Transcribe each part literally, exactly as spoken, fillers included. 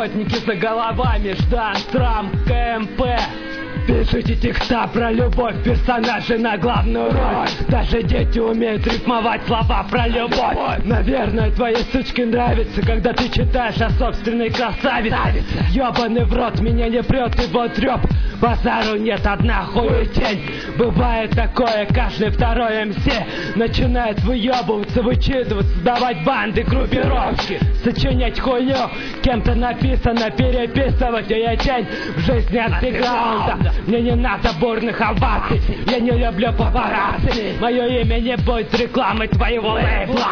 Работники за головами, Ждан, Трамп, КМП. Пишите текста про любовь, персонажи на главную роль. Даже дети умеют рифмовать слова про любовь. Наверное, твоей сучке нравится, когда ты читаешь о собственной красавице. Ёбаный в рот, меня не прет его трёп. Базару нет, одна хуя тень. Бывает такое, каждый второй эм си начинает выебываться, вычитываться, создавать банды, группировки, сочинять хуйню. Кем-то написано переписывать, ее тень в жизни андеграунда. Мне не надо бурных оваций, я не люблю папарацци. Мое имя не будет рекламой твоего лейбла.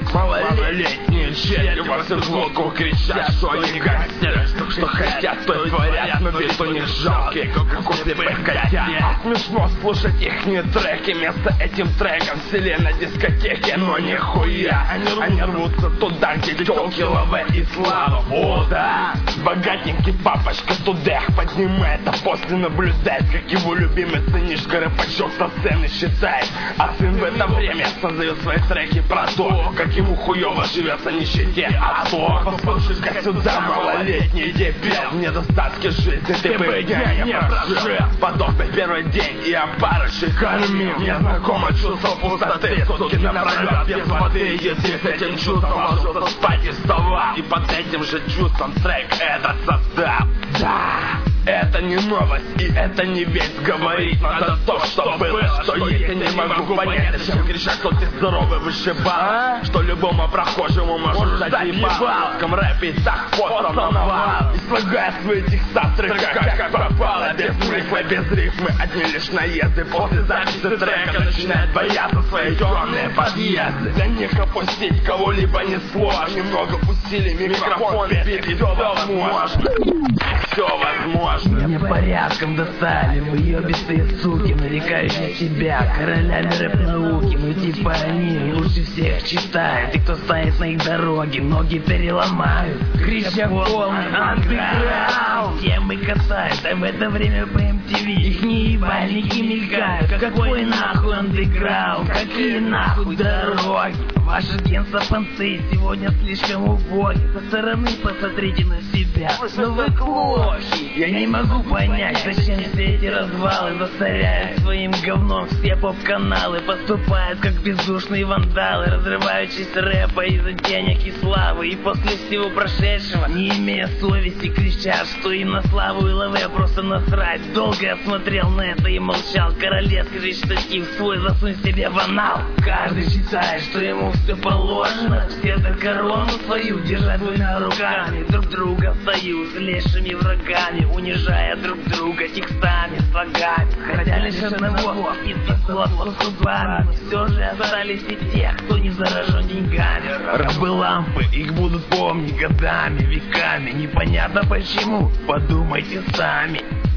Малолетние щели во всю глотку кричат, что они гангстеры, что хотят, то и творят, но вид у них жалкий, как у слепых котят. Смешно слушать ихние треки, вместо этим треком сели на дискотеке, но нихуя, они рвутся туда, где тёлки, лаве и слава. О да, богатенький папочка тудэх поднимает, а после наблюдает, как его любимый сынишка рэпачок со сцены считает. А сын в это время создает свои треки про то, как ему хуёво живется нищете, а то послушай-ка сюда, малолетний дебил, в недостатке жизни ты бы дня не прожил. Подобный первый день, и я парыши кормил. Мне знакомо чувство пустоты, сутки напролёт без воды. Если с этим чувством ложился спать и вставал, и под этим же чувством трек этот состав. Да, это не новость, и это не весть. Говорить надо то, что было, что есть. Я не могу понять, зачем кричать, что ты здоровый вышибал, что любому прохожему можешь дать ебал. В рэпе и так постом навал, и слагает свои текста в треках, как попало. Без рифмы, без рифмы, одни лишь наезды. После записи трека начинает бояться свои темные подъезды. Для них опустить кого-либо не сложно. Немного усилий, микрофон, бит, все возможно. Все возможно. Мне порядком достали вы ёбистые суки, нарекающие себя королями рэп-науки. Ну типа они лучше всех читают, и кто станет на их дороге, ноги переломают. Крича полный андеграунд, темы касают, а в это время по эм ти ви их ебальники мелькают. Какой нахуй андеграунд, какие нахуй дороги? Ваши генсопанцы сегодня слишком убоги. Со стороны посмотрите на себя, но вы клохи. Я не могу понять, зачем все эти развалы засоряют своим говном все поп-каналы. Поступают как бездушные вандалы, разрывающиеся рэпа из-за денег и славы. И после всего прошедшего, не имея совести, кричат, что им на славу и лаве просто насрать. Долго я смотрел на это и молчал. Королевский штатив свой засунь себе в анал. Каждый считает, что ему все положено, все за корону свою держать двумя руками, друг друга в союз с лешими врагами, унижая друг друга текстами, слогами. Хотя лишь одного и с зубами, но все же остались и те, кто не заражен деньгами. Рабы лампы, их будут помнить годами, веками. Непонятно почему, подумайте сами.